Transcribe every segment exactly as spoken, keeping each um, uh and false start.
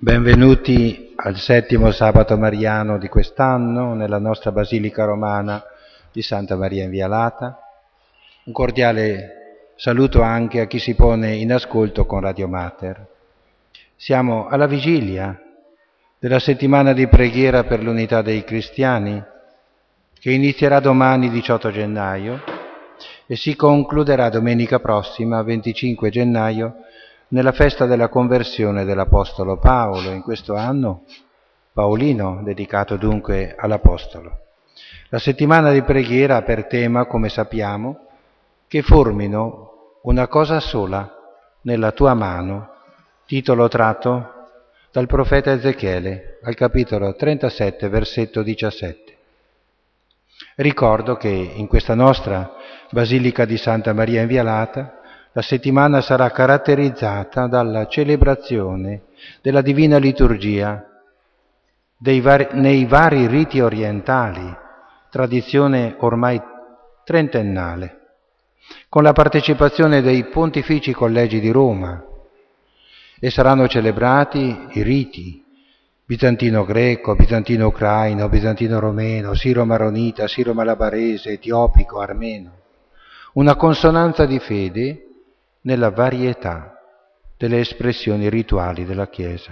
Benvenuti al settimo sabato mariano di quest'anno nella nostra Basilica Romana di Santa Maria in Via Lata. Un cordiale saluto anche a chi si pone in ascolto con Radio Mater. Siamo alla vigilia della settimana di preghiera per l'unità dei cristiani, che inizierà domani diciotto gennaio e si concluderà domenica prossima venticinque gennaio nella festa della conversione dell'Apostolo Paolo, in questo anno paolino, dedicato dunque all'Apostolo. La settimana di preghiera ha per tema, come sappiamo, che formino una cosa sola nella tua mano, titolo tratto dal profeta Ezechiele, al capitolo trentasette, versetto diciassette. Ricordo che in questa nostra Basilica di Santa Maria in Via Lata la settimana sarà caratterizzata dalla celebrazione della Divina Liturgia dei vari, nei vari riti orientali, tradizione ormai trentennale, con la partecipazione dei Pontifici Collegi di Roma, e saranno celebrati i riti bizantino-greco, bizantino-ucraino, bizantino-romeno, siro-maronita, siro-malabarese, etiopico, armeno. Una consonanza di fede nella varietà delle espressioni rituali della Chiesa.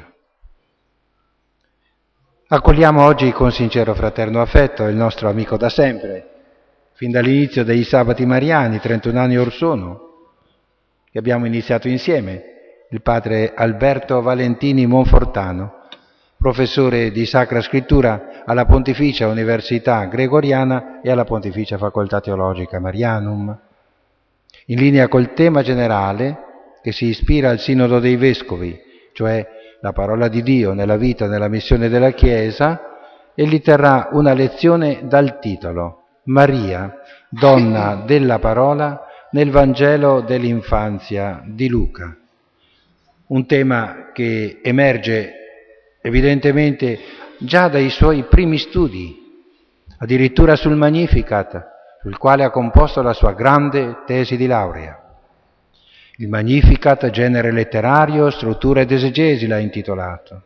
Accogliamo oggi con sincero fraterno affetto il nostro amico da sempre, fin dall'inizio dei sabati mariani, trentuno anni or sono, che abbiamo iniziato insieme, il padre Alberto Valentini Monfortano, professore di Sacra Scrittura alla Pontificia Università Gregoriana e alla Pontificia Facoltà Teologica Marianum. In linea col tema generale che si ispira al Sinodo dei Vescovi, cioè la parola di Dio nella vita e nella missione della Chiesa, egli terrà una lezione dal titolo Maria, donna della parola, nel Vangelo dell'infanzia di Luca. Un tema che emerge evidentemente già dai suoi primi studi, addirittura sul Magnificat, sul quale ha composto la sua grande tesi di laurea. Il Magnificat, genere letterario, struttura ed esegesi l'ha intitolato.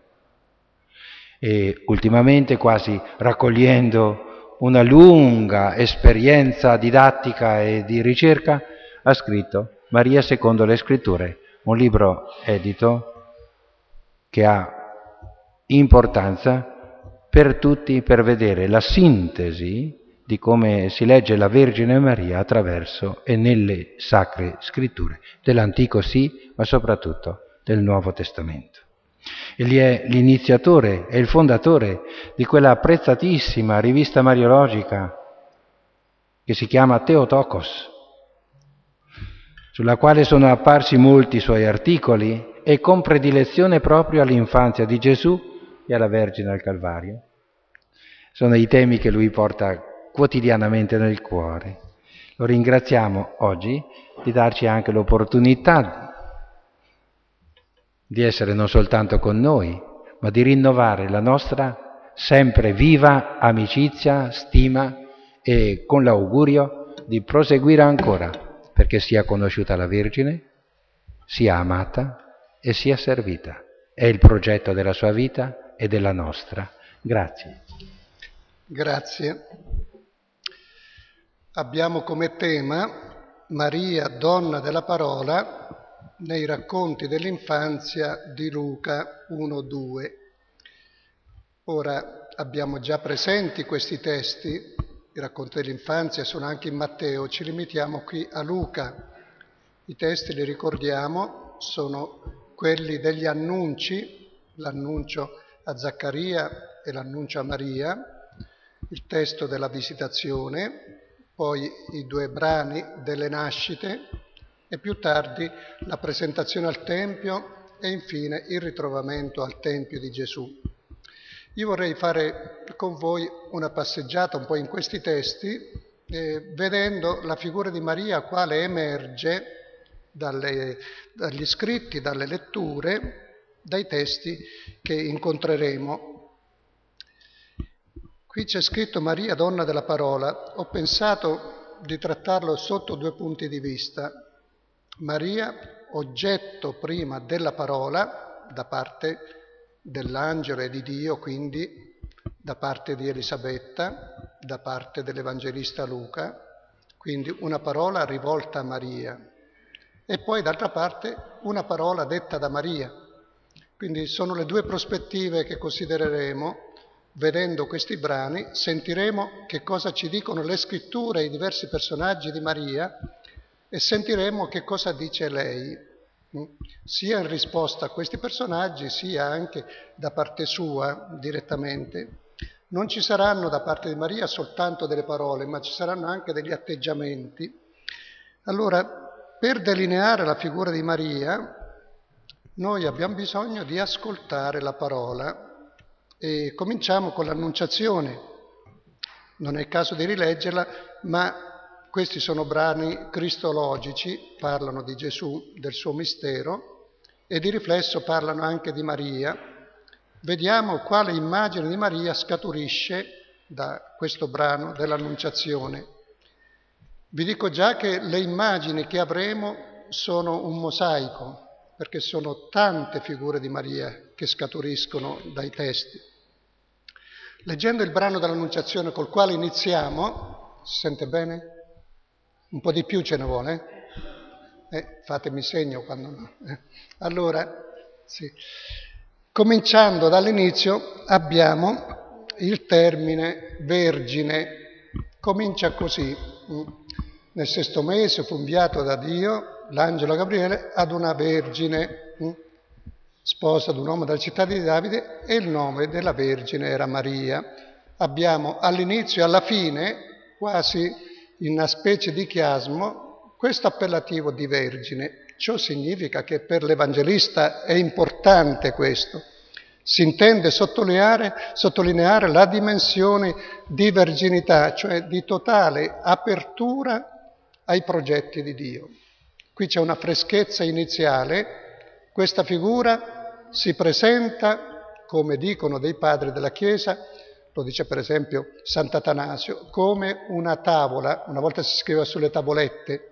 E ultimamente, quasi raccogliendo una lunga esperienza didattica e di ricerca, ha scritto Maria secondo le Scritture, un libro edito che ha importanza per tutti per vedere la sintesi di come si legge la Vergine Maria attraverso e nelle Sacre Scritture, dell'Antico sì, ma soprattutto del Nuovo Testamento. Egli è l'iniziatore e il fondatore di quella apprezzatissima rivista mariologica che si chiama Theotokos, sulla quale sono apparsi molti suoi articoli e con predilezione proprio all'infanzia di Gesù e alla Vergine al Calvario. Sono i temi che lui porta quotidianamente nel cuore. Lo ringraziamo oggi di darci anche l'opportunità di essere non soltanto con noi, ma di rinnovare la nostra sempre viva amicizia, stima e con l'augurio di proseguire ancora perché sia conosciuta la Vergine, sia amata e sia servita. È il progetto della sua vita e della nostra. Grazie. Grazie. Abbiamo come tema Maria, donna della parola, nei racconti dell'infanzia di Luca uno due. Ora abbiamo già presenti questi testi, i racconti dell'infanzia sono anche in Matteo, ci limitiamo qui a Luca. I testi, li ricordiamo, sono quelli degli annunci, l'annuncio a Zaccaria e l'annuncio a Maria, il testo della visitazione, poi i due brani delle nascite e più tardi la presentazione al Tempio e infine il ritrovamento al Tempio di Gesù. Io vorrei fare con voi una passeggiata un po' in questi testi, eh, vedendo la figura di Maria quale emerge dalle, dagli scritti, dalle letture, dai testi che incontreremo. Qui c'è scritto Maria, donna della parola. Ho pensato di trattarlo sotto due punti di vista. Maria, oggetto prima della parola da parte dell'angelo e di Dio, quindi da parte di Elisabetta, da parte dell'Evangelista Luca, quindi una parola rivolta a Maria, e poi d'altra parte una parola detta da Maria. Quindi sono le due prospettive che considereremo. Vedendo questi brani sentiremo che cosa ci dicono le scritture, i diversi personaggi di Maria, e sentiremo che cosa dice lei, sia in risposta a questi personaggi, sia anche da parte sua direttamente. Non ci saranno da parte di Maria soltanto delle parole, ma ci saranno anche degli atteggiamenti. Allora, per delineare la figura di Maria, noi abbiamo bisogno di ascoltare la parola e cominciamo con l'Annunciazione. Non è il caso di rileggerla, ma questi sono brani cristologici, parlano di Gesù, del suo mistero, e di riflesso parlano anche di Maria. Vediamo quale immagine di Maria scaturisce da questo brano dell'Annunciazione. Vi dico già che le immagini che avremo sono un mosaico, perché sono tante figure di Maria che scaturiscono dai testi. Leggendo il brano dell'Annunciazione col quale iniziamo, si sente bene? Un po' di più ce ne vuole? Eh, fatemi segno quando no. Eh. Allora, sì. Cominciando dall'inizio abbiamo il termine vergine. Comincia così. Nel sesto mese fu inviato da Dio l'angelo Gabriele ad una vergine, sposa di un uomo della città di Davide, e il nome della vergine era Maria. Abbiamo all'inizio e alla fine, quasi in una specie di chiasmo, questo appellativo di vergine. Ciò significa che per l'Evangelista è importante questo. Si intende sottolineare, sottolineare la dimensione di verginità, cioè di totale apertura ai progetti di Dio. Qui c'è una freschezza iniziale. Questa figura si presenta, come dicono dei padri della Chiesa, lo dice per esempio Sant'Atanasio, come una tavola. Una volta si scriveva sulle tavolette,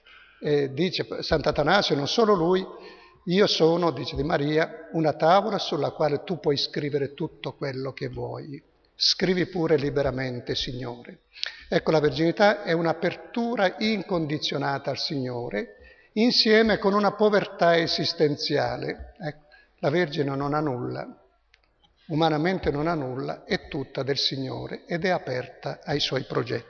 e dice Sant'Atanasio, non solo lui, io sono, dice di Maria, una tavola sulla quale tu puoi scrivere tutto quello che vuoi. Scrivi pure liberamente, Signore. Ecco, la verginità è un'apertura incondizionata al Signore, insieme con una povertà esistenziale. Ecco, la Vergine non ha nulla, umanamente non ha nulla, è tutta del Signore ed è aperta ai Suoi progetti.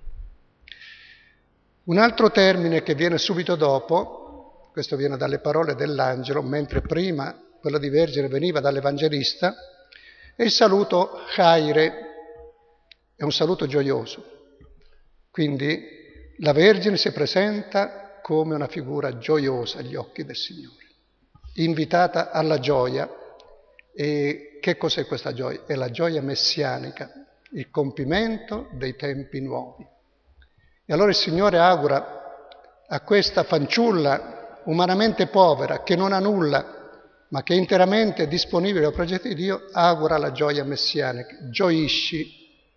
Un altro termine che viene subito dopo, questo viene dalle parole dell'angelo, mentre prima quello di Vergine veniva dall'Evangelista, è il saluto Chaire, è un saluto gioioso. Quindi la Vergine si presenta come una figura gioiosa agli occhi del Signore, invitata alla gioia. E che cos'è questa gioia? È la gioia messianica, il compimento dei tempi nuovi. E allora il Signore augura a questa fanciulla umanamente povera, che non ha nulla, ma che è interamente disponibile al progetto di Dio, augura la gioia messianica, gioisci.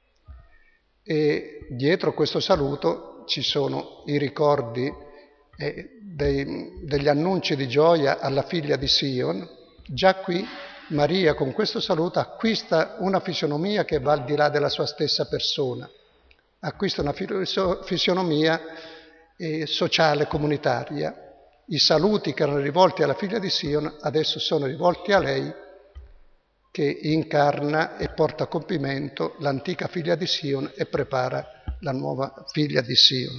E dietro questo saluto ci sono i ricordi eh, dei, degli annunci di gioia alla figlia di Sion. Già qui Maria con questo saluto acquista una fisionomia che va al di là della sua stessa persona, acquista una fisionomia eh, sociale, comunitaria. I saluti che erano rivolti alla figlia di Sion adesso sono rivolti a lei, che incarna e porta a compimento l'antica figlia di Sion e prepara la nuova figlia di Sion.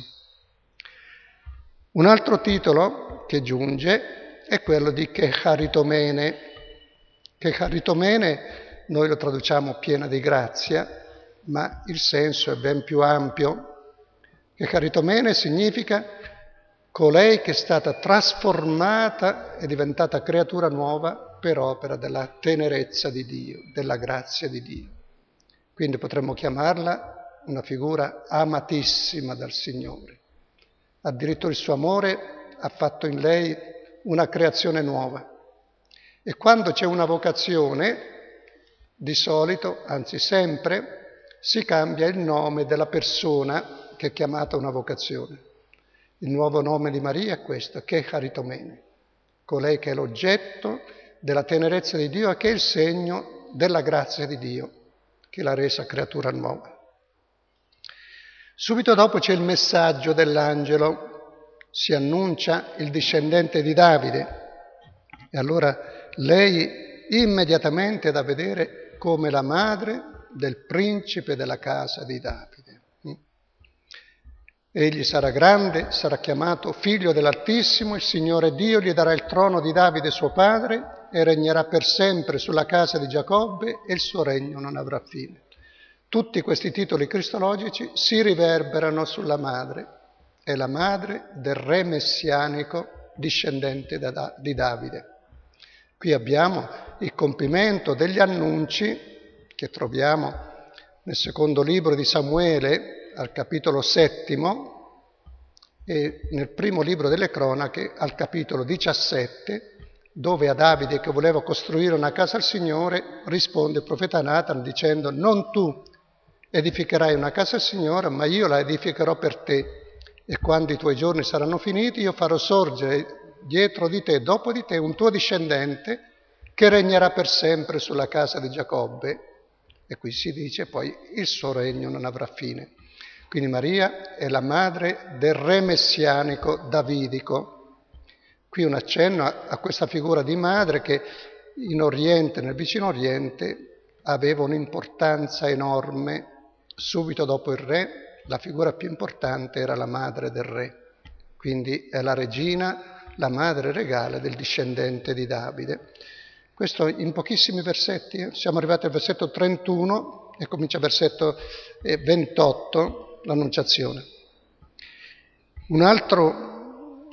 Un altro titolo che giunge è quello di Checharitomene. Checharitomene noi lo traduciamo piena di grazia, ma il senso è ben più ampio. Checharitomene significa colei che è stata trasformata e diventata creatura nuova per opera della tenerezza di Dio, della grazia di Dio. Quindi potremmo chiamarla una figura amatissima dal Signore. Addirittura il suo amore ha fatto in lei una creazione nuova. E quando c'è una vocazione, di solito, anzi sempre, si cambia il nome della persona che è chiamata una vocazione. Il nuovo nome di Maria è questo, Checharitomene, colei che è l'oggetto della tenerezza di Dio e che è il segno della grazia di Dio, che l'ha resa creatura nuova. Subito dopo c'è il messaggio dell'angelo, si annuncia il discendente di Davide, e allora lei immediatamente è da vedere come la madre del principe della casa di Davide. Egli sarà grande, sarà chiamato figlio dell'Altissimo, il Signore Dio gli darà il trono di Davide suo padre e regnerà per sempre sulla casa di Giacobbe e il suo regno non avrà fine. Tutti questi titoli cristologici si riverberano sulla madre, è la madre del re messianico discendente da, di Davide. Qui abbiamo il compimento degli annunci che troviamo nel secondo libro di Samuele al capitolo settimo e nel primo libro delle cronache al capitolo diciassette, dove a Davide, che voleva costruire una casa al Signore, risponde il profeta Nathan dicendo: non tu edificherai una casa al Signore, ma io la edificherò per te, e quando i tuoi giorni saranno finiti io farò sorgere dietro di te, dopo di te, un tuo discendente che regnerà per sempre sulla casa di Giacobbe. E qui si dice poi il suo regno non avrà fine. Quindi Maria è la madre del re messianico davidico. Qui un accenno a questa figura di madre che in Oriente, nel vicino Oriente, aveva un'importanza enorme. Subito dopo il re, la figura più importante era la madre del re. Quindi è la regina, la madre regale del discendente di Davide. Questo in pochissimi versetti, eh? Siamo arrivati al versetto trentuno e comincia il versetto ventotto, l'Annunciazione. Un altro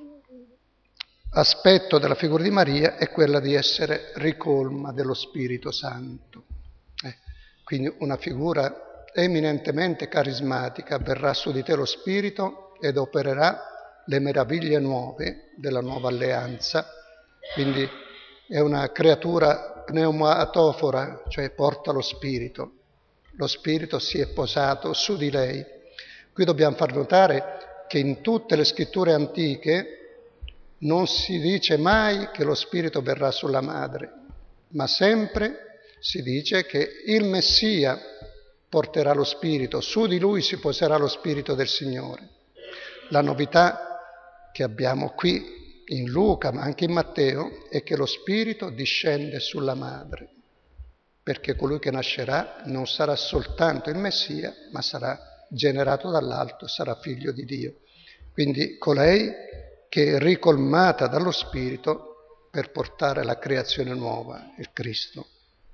aspetto della figura di Maria è quella di essere ricolma dello Spirito Santo. Eh, quindi una figura eminentemente carismatica, verrà su di te lo Spirito ed opererà le meraviglie nuove della nuova alleanza. Quindi è una creatura pneumatofora, cioè porta lo Spirito. Lo Spirito si è posato su di lei. Qui dobbiamo far notare che in tutte le scritture antiche non si dice mai che lo Spirito verrà sulla madre, ma sempre si dice che il Messia porterà lo Spirito, su di lui si poserà lo Spirito del Signore. La novità che abbiamo qui in Luca, ma anche in Matteo, è che lo Spirito discende sulla madre, perché colui che nascerà non sarà soltanto il Messia, ma sarà generato dall'alto, sarà figlio di Dio. Quindi colei che è ricolmata dallo Spirito per portare la creazione nuova, il Cristo.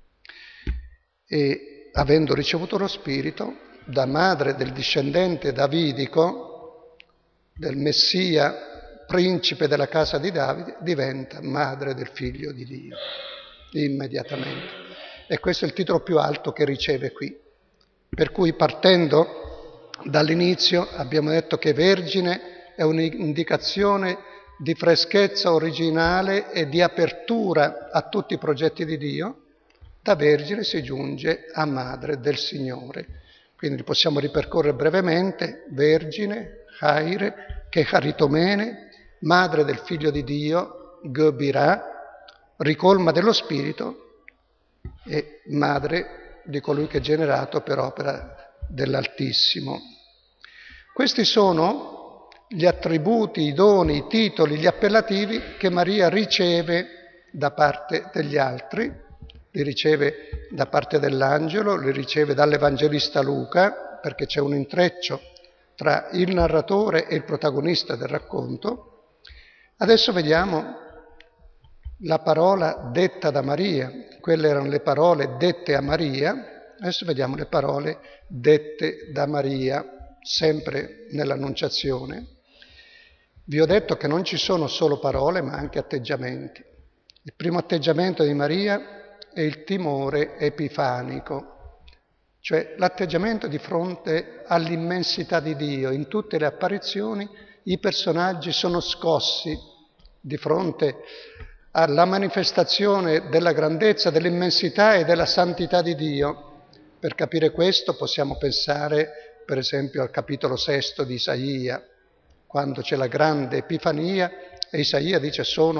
E avendo ricevuto lo Spirito, da madre del discendente davidico, del Messia, principe della casa di Davide, diventa madre del figlio di Dio, immediatamente. E questo è il titolo più alto che riceve qui. Per cui partendo dall'inizio abbiamo detto che vergine è un'indicazione di freschezza originale e di apertura a tutti i progetti di Dio. Da vergine si giunge a madre del Signore. Quindi possiamo ripercorrere brevemente: vergine, Chaire, Checharitomene, madre del figlio di Dio, Gebirà, ricolma dello Spirito e madre di colui che è generato per opera dell'Altissimo. Questi sono gli attributi, i doni, i titoli, gli appellativi che Maria riceve da parte degli altri. Li riceve da parte dell'angelo, li riceve dall'Evangelista Luca, perché c'è un intreccio tra il narratore e il protagonista del racconto. Adesso vediamo la parola detta da Maria. Quelle erano le parole dette a Maria, adesso vediamo le parole dette da Maria, sempre nell'Annunciazione. Vi ho detto che non ci sono solo parole, ma anche atteggiamenti. Il primo atteggiamento di Maria è il timore epifanico, cioè l'atteggiamento di fronte all'immensità di Dio. In tutte le apparizioni i personaggi sono scossi di fronte alla manifestazione della grandezza, dell'immensità e della santità di Dio. Per capire questo possiamo pensare per esempio al capitolo sesto di Isaia, quando c'è la grande Epifania e Isaia dice: sono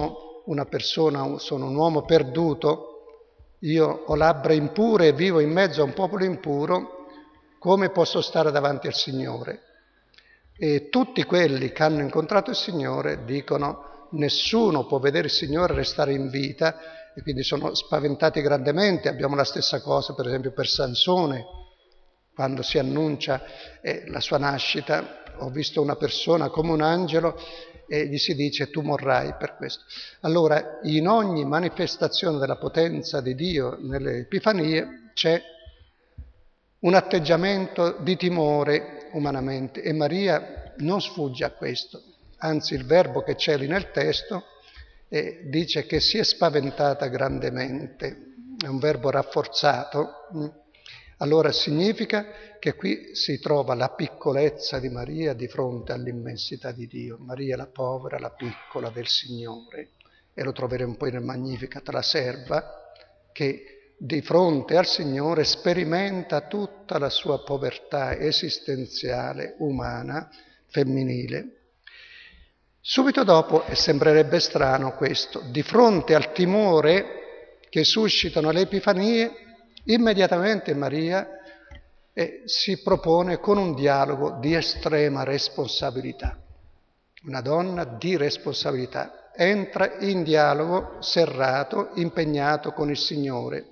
una persona, sono un uomo perduto, io ho labbra impure e vivo in mezzo a un popolo impuro, come posso stare davanti al Signore? E tutti quelli che hanno incontrato il Signore dicono: nessuno può vedere il Signore e restare in vita, e quindi sono spaventati grandemente. Abbiamo la stessa cosa per esempio per Sansone, quando si annuncia eh, la sua nascita: ho visto una persona come un angelo, e gli si dice: tu morrai per questo. Allora, in ogni manifestazione della potenza di Dio nelle Epifanie c'è un atteggiamento di timore umanamente, e Maria non sfugge a questo. Anzi, il verbo che c'è lì nel testo eh, dice che si è spaventata grandemente, è un verbo rafforzato. Allora significa che qui si trova la piccolezza di Maria di fronte all'immensità di Dio. Maria la povera, la piccola del Signore, e lo troveremo poi nel Magnificat, la serva che di fronte al Signore sperimenta tutta la sua povertà esistenziale, umana, femminile. Subito dopo, e sembrerebbe strano questo, di fronte al timore che suscitano le Epifanie, immediatamente Maria eh, si propone con un dialogo di estrema responsabilità. Una donna di responsabilità. Entra in dialogo serrato, impegnato con il Signore.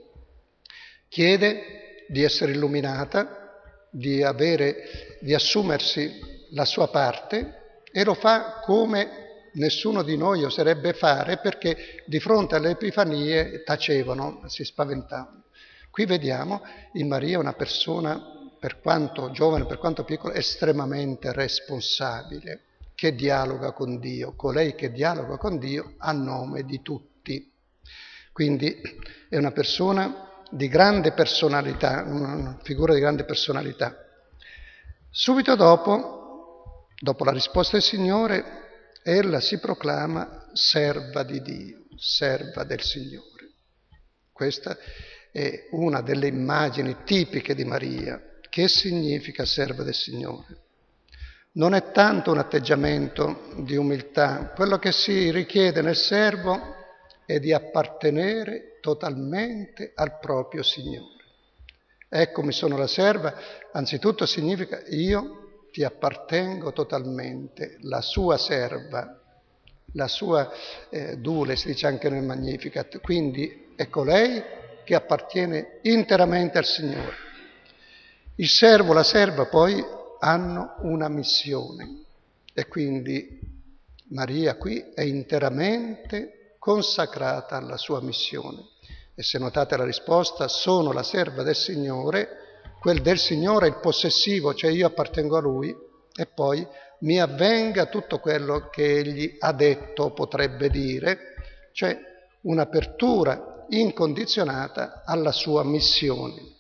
Chiede di essere illuminata, di avere, di assumersi la sua parte, e lo fa come nessuno di noi oserebbe fare, perché di fronte alle Epifanie tacevano, si spaventavano. Qui vediamo in Maria una persona, per quanto giovane, per quanto piccola, estremamente responsabile, che dialoga con Dio, colei che dialoga con Dio a nome di tutti. Quindi è una persona di grande personalità, una figura di grande personalità. Subito dopo, dopo la risposta del Signore, ella si proclama serva di Dio, serva del Signore. Questa è una delle immagini tipiche di Maria. Che significa serva del Signore? Non è tanto un atteggiamento di umiltà, quello che si richiede nel servo è di appartenere totalmente al proprio Signore. Eccomi, sono la serva, anzitutto significa io ti appartengo totalmente, la sua serva, la sua eh, dule, si dice anche nel Magnificat, quindi è colei che appartiene interamente al Signore. Il servo, la serva poi hanno una missione, e quindi Maria qui è interamente consacrata alla sua missione. E se notate la risposta, sono la serva del Signore, quel del Signore è il possessivo, cioè io appartengo a Lui, e poi mi avvenga tutto quello che Egli ha detto, potrebbe dire, cioè un'apertura incondizionata alla sua missione.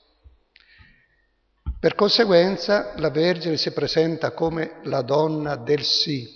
Per conseguenza la Vergine si presenta come la donna del sì,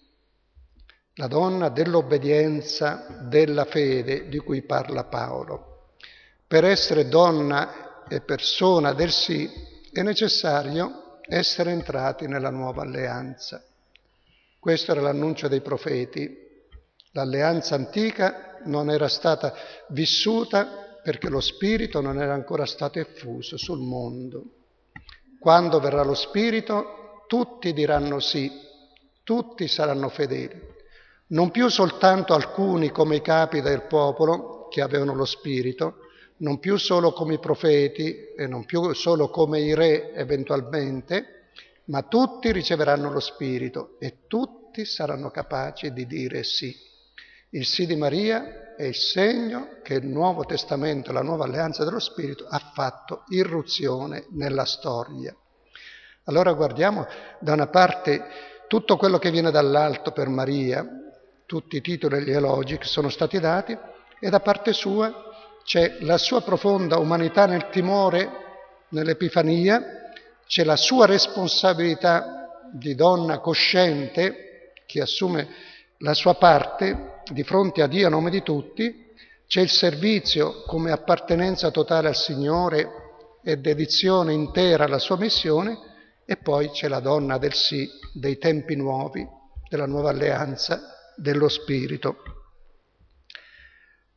la donna dell'obbedienza, della fede di cui parla Paolo. Per essere donna e persona del sì è necessario essere entrati nella nuova alleanza. Questo era l'annuncio dei profeti. L'alleanza antica non era stata vissuta perché lo Spirito non era ancora stato effuso sul mondo. Quando verrà lo Spirito, tutti diranno sì, tutti saranno fedeli. Non più soltanto alcuni come i capi del popolo che avevano lo Spirito, non più solo come i profeti e non più solo come i re eventualmente, ma tutti riceveranno lo Spirito e tutti saranno capaci di dire sì. Il sì di Maria è il segno che il Nuovo Testamento, la nuova alleanza dello Spirito, ha fatto irruzione nella storia. Allora guardiamo da una parte tutto quello che viene dall'alto per Maria, tutti i titoli e gli elogi che sono stati dati, e da parte sua c'è la sua profonda umanità nel timore, nell'Epifania, c'è la sua responsabilità di donna cosciente che assume la sua parte di fronte a Dio a nome di tutti, c'è il servizio come appartenenza totale al Signore e dedizione intera alla sua missione, e poi c'è la donna del sì, dei tempi nuovi, della nuova alleanza, dello Spirito.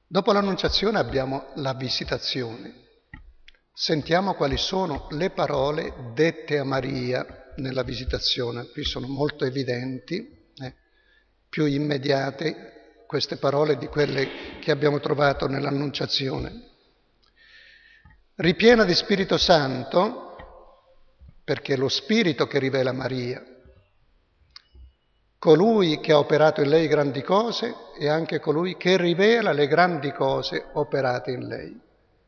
Dopo l'Annunciazione abbiamo la Visitazione. Sentiamo quali sono le parole dette a Maria nella Visitazione. Qui sono molto evidenti, eh, più immediate queste parole di quelle che abbiamo trovato nell'Annunciazione. Ripiena di Spirito Santo, perché è lo Spirito che rivela Maria. Colui che ha operato in lei grandi cose e anche colui che rivela le grandi cose operate in lei.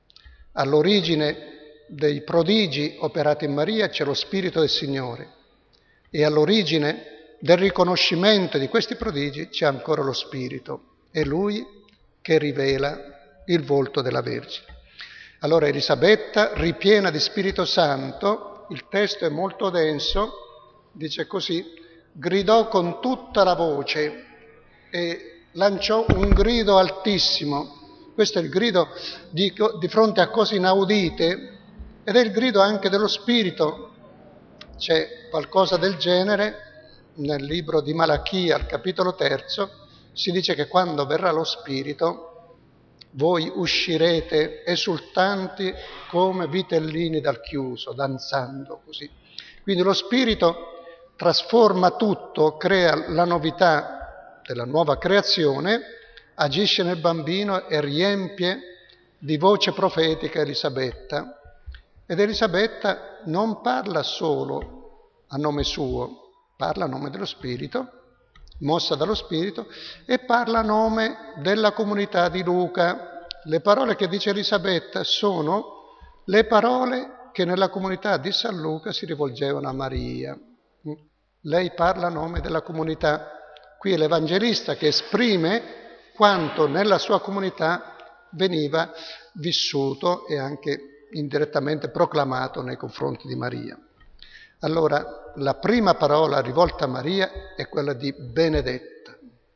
All'origine dei prodigi operati in Maria c'è lo Spirito del Signore e all'origine del riconoscimento di questi prodigi c'è ancora lo Spirito. È Lui che rivela il volto della Vergine. Allora Elisabetta, ripiena di Spirito Santo, il testo è molto denso, dice così: gridò con tutta la voce e lanciò un grido altissimo. Questo è il grido di, di fronte a cose inaudite ed è il grido anche dello Spirito. C'è qualcosa del genere nel libro di Malachia, al capitolo terzo, si dice che quando verrà lo Spirito voi uscirete esultanti come vitellini dal chiuso, danzando così. Quindi lo Spirito trasforma tutto, crea la novità della nuova creazione, agisce nel bambino e riempie di voce profetica Elisabetta. Ed Elisabetta non parla solo a nome suo, parla a nome dello Spirito, mossa dallo Spirito, e parla a nome della comunità di Luca. Le parole che dice Elisabetta sono le parole che nella comunità di San Luca si rivolgevano a Maria. Lei parla a nome della comunità. Qui è l'Evangelista che esprime quanto nella sua comunità veniva vissuto e anche indirettamente proclamato nei confronti di Maria. Allora, la prima parola rivolta a Maria è quella di benedetta.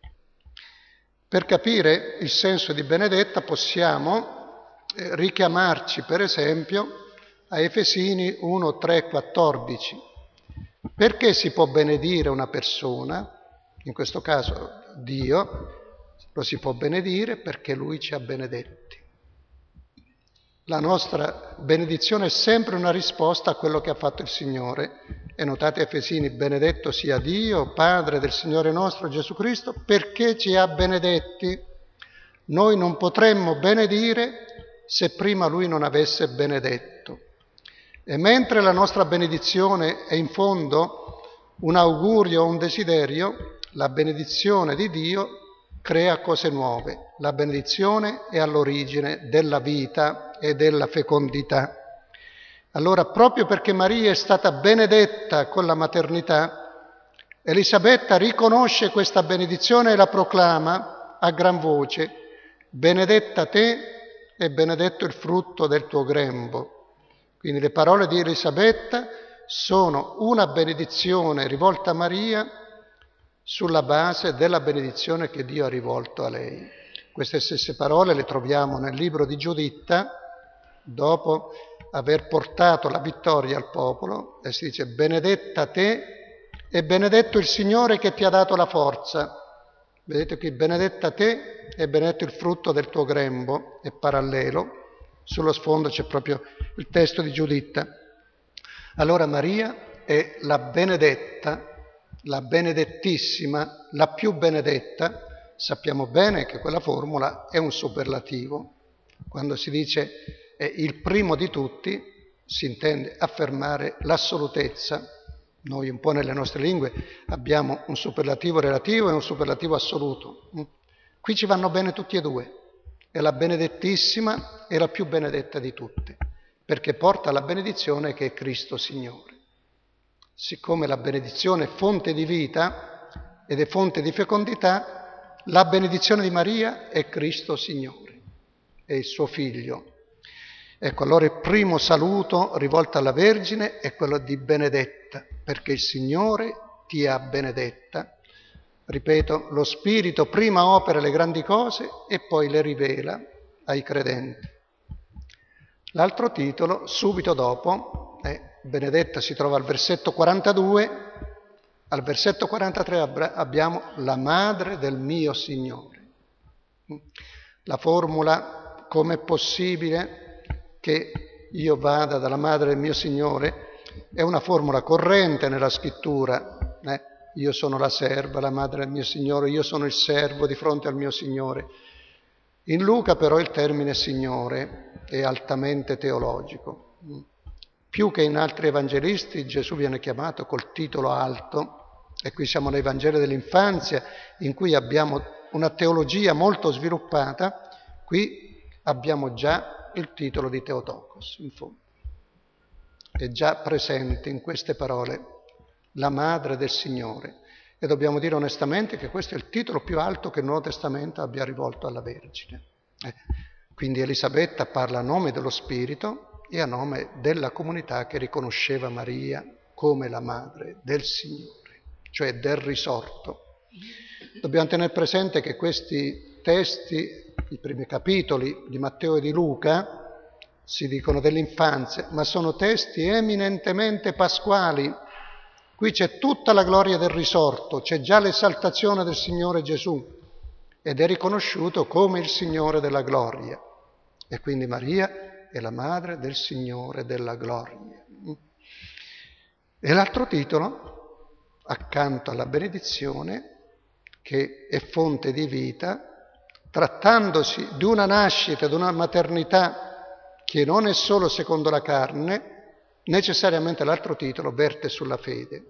Per capire il senso di benedetta possiamo richiamarci, per esempio, a Efesini uno, tre, quattordici. Perché si può benedire una persona? In questo caso Dio lo si può benedire perché Lui ci ha benedetti. La nostra benedizione è sempre una risposta a quello che ha fatto il Signore. E notate Efesini: benedetto sia Dio, Padre del Signore nostro Gesù Cristo, perché ci ha benedetti. Noi non potremmo benedire se prima Lui non avesse benedetto. E mentre la nostra benedizione è in fondo un augurio o un desiderio, la benedizione di Dio crea cose nuove. La benedizione è all'origine della vita e della fecondità. Allora, proprio perché Maria è stata benedetta con la maternità, Elisabetta riconosce questa benedizione e la proclama a gran voce: benedetta te e benedetto il frutto del tuo grembo. Quindi le parole di Elisabetta sono una benedizione rivolta a Maria sulla base della benedizione che Dio ha rivolto a lei. Queste stesse parole le troviamo nel libro di Giuditta, dopo aver portato la vittoria al popolo, e si dice: benedetta te e benedetto il Signore che ti ha dato la forza. Vedete qui: benedetta te e benedetto il frutto del tuo grembo, è parallelo. Sullo sfondo c'è proprio il testo di Giuditta. Allora Maria è la benedetta, la benedettissima, la più benedetta. Sappiamo bene che quella formula è un superlativo. Quando si dice è il primo di tutti, si intende affermare l'assolutezza. Noi un po' nelle nostre lingue abbiamo un superlativo relativo e un superlativo assoluto. Qui ci vanno bene tutti e due. È la benedettissima e la più benedetta di tutte, perché porta la benedizione che è Cristo Signore. Siccome la benedizione è fonte di vita ed è fonte di fecondità, la benedizione di Maria è Cristo Signore, è il suo Figlio. Ecco, allora il primo saluto rivolto alla Vergine è quello di benedetta, perché il Signore ti ha benedetta. Ripeto, lo Spirito prima opera le grandi cose e poi le rivela ai credenti. L'altro titolo, subito dopo, è benedetta, si trova al versetto quarantadue, al versetto quarantatré abbiamo la madre del mio Signore. La formula "com'è possibile che io vada dalla madre del mio Signore" è una formula corrente nella scrittura. Eh? Io sono la serva, la madre del mio Signore, io sono il servo di fronte al mio Signore. In Luca però il termine Signore è altamente teologico. Più che in altri evangelisti Gesù viene chiamato col titolo alto, e qui siamo nei Vangeli dell'infanzia in cui abbiamo una teologia molto sviluppata, qui abbiamo già il titolo di Theotokos, in fondo. È già presente in queste parole la madre del Signore, e dobbiamo dire onestamente che questo è il titolo più alto che il Nuovo Testamento abbia rivolto alla Vergine. Eh, quindi Elisabetta parla a nome dello Spirito e a nome della comunità che riconosceva Maria come la madre del Signore, cioè del risorto. Dobbiamo tenere presente che questi testi, i primi capitoli di Matteo e di Luca, si dicono dell'infanzia, ma sono testi eminentemente pasquali. Qui c'è tutta la gloria del risorto, c'è già l'esaltazione del Signore Gesù ed è riconosciuto come il Signore della gloria. E quindi Maria è la madre del Signore della gloria. E l'altro titolo, accanto alla benedizione, che è fonte di vita, trattandosi di una nascita, di una maternità che non è solo secondo la carne, necessariamente l'altro titolo verte sulla fede.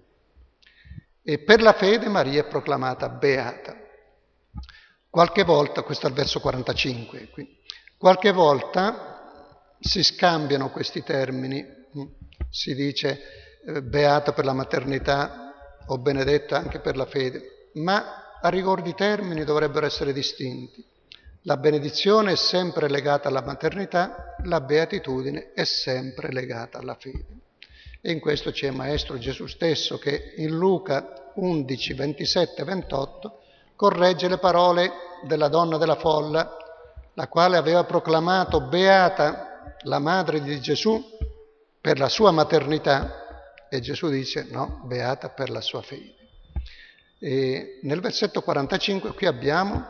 E per la fede Maria è proclamata beata. Qualche volta, questo è il verso quarantacinque, qui, qualche volta si scambiano questi termini, si dice eh, beata per la maternità o benedetta anche per la fede, ma a rigor di termini dovrebbero essere distinti. La benedizione è sempre legata alla maternità, la beatitudine è sempre legata alla fede. E in questo c'è Maestro Gesù stesso che in Luca undici, ventisette, ventotto corregge le parole della donna della folla, la quale aveva proclamato beata la madre di Gesù per la sua maternità, e Gesù dice no, beata per la sua fede. E nel versetto quarantacinque qui abbiamo